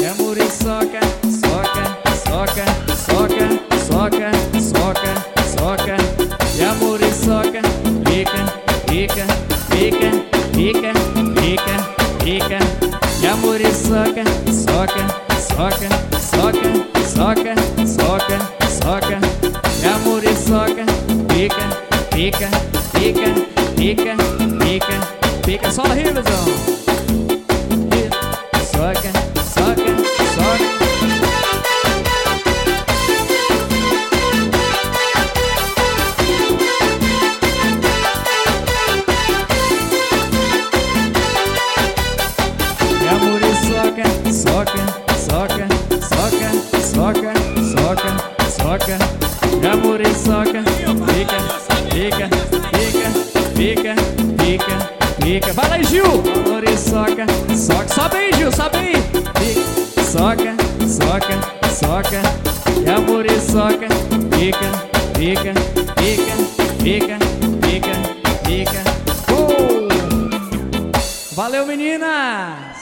E a muriçoca soca, soca, soca, soca, soca, soca. E a muriçoca fica, fica, fica, fica, fica, fica. E a muriçoca soca, soca, soca, soca, soca, soca. E a muriçoca fica, fica, fica, fica, fica, fica. Só a revisão. Soca, soca, soca. E a muriçoca soca, soca, soca, soca, soca, soca. E a muriçoca fica, fica, fica, fica, fica, fica. Vai lá, Gil! A muriçoca soca, sobe aí, Gil, sobe aí. Fica, soca, soca, soca. E a muriçoca fica, fica, fica, fica, fica, fica. Valeu, menina!